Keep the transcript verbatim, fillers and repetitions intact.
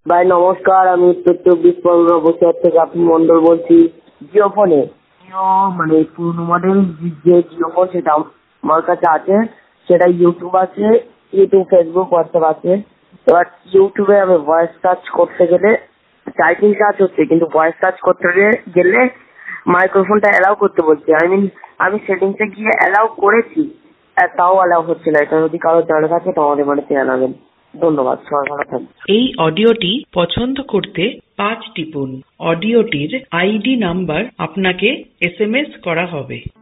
ভাই নমস্কার, আমি উত্তর চব্বিশ পরগনা বসিরহাট থেকে আপনি মন্ডল বলছি। জিও ফোনে জিও মানে পুরনো মডেল যে জিও ফোন সেটা আমার কাছে আছে, সেটা ইউটিউব আছে, ইউটিউব ফেসবুক হোয়াটসঅ্যাপ আছে। এবার ইউটিউবে আমি ভয়েস সার্চ করতে গেলে টাইপিং কাজ হচ্ছে, কিন্তু ভয়েস সার্চ করতে গেলে মাইক্রোফোনটা অ্যালাউ করতে বলছে। আই মিন আমি সেটিংসে গিয়ে অ্যালাউ করেছি, তাও অ্যালাউ হচ্ছে না। এটা যদি কারো জানা থাকে তো আমাদের বাড়িতে জানাবেন। ধন্যবাদ, সবাই ভালো থাকবেন। এই অডিওটি পছন্দ করতে পাঁচ টিপুন। অডিওটির আইডি নাম্বার আপনাকে এস এম এস করা হবে।